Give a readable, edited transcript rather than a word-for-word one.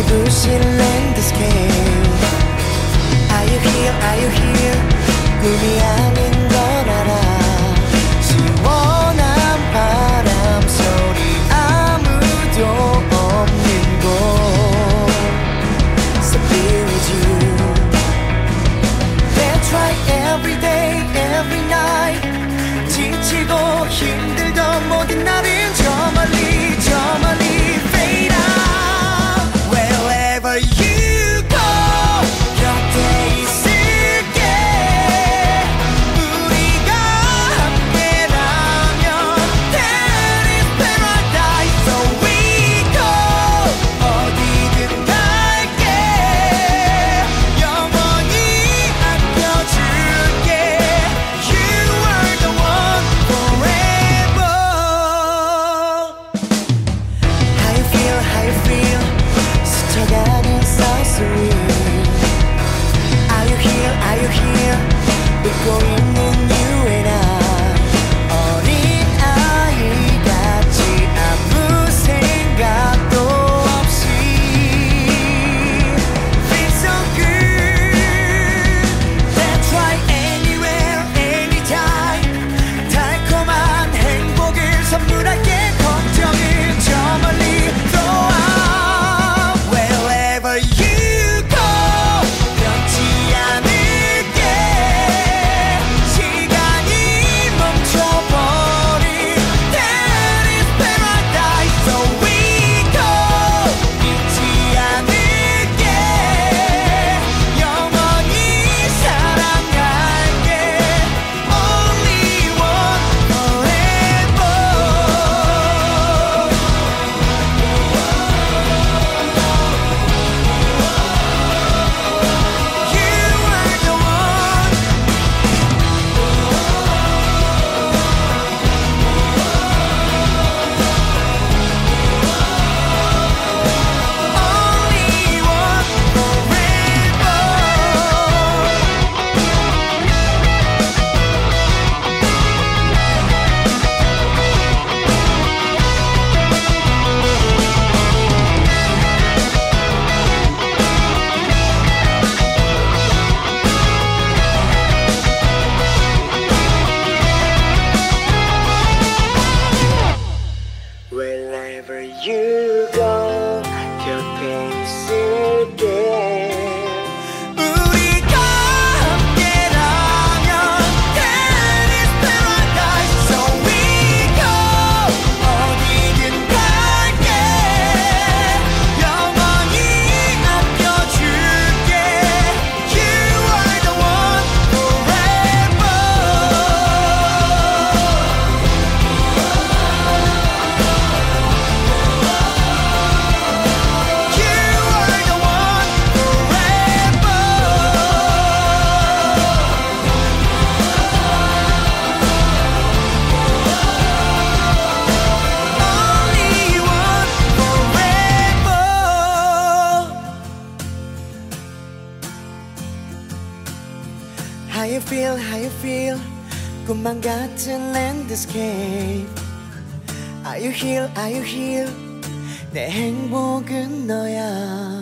눈부신 랜드스케이프. Are you here, are you here? 꿈이 아닌 걸 알아. 시원한 바람 소리 아무도 없는 곳. So be with you. That's right, every day, every night. 지치고 힘들던 모든 날은 저 멀리 저 멀리 fade out. Wherever you go 곁에 있을게. 우리가 함께라면 that is paradise. So we go 어디든 갈게. 영원히 안겨줄게. You are the one forever. How you feel, how you feel? 스쳐가는 서소리. Are you here, are you here? 웃고 있는 you and I. 어린 아이 같이 아무 생각도 없이. Feel so good. That's right, anywhere, anytime. 달콤한 행복을 선물할게. 걱정은 저 멀리 throw out. Wherever you go 변치 않을게. 시간이 멈춰버린 that is paradise. So we go 잊지 않을게. 영원히 사랑할게. Only one forever. You are the one. Only one forever. Wherever you go 곁에 있을게. 우리가 함께라면 that is paradise. So we go 어디든 갈게. 영원히 안겨줄게. You are the one forever. You are the one forever. Only one forever. How you feel, how you feel? 꿈만 같은 랜드스케이프. Are you here, are you here? 내 행복은 너야.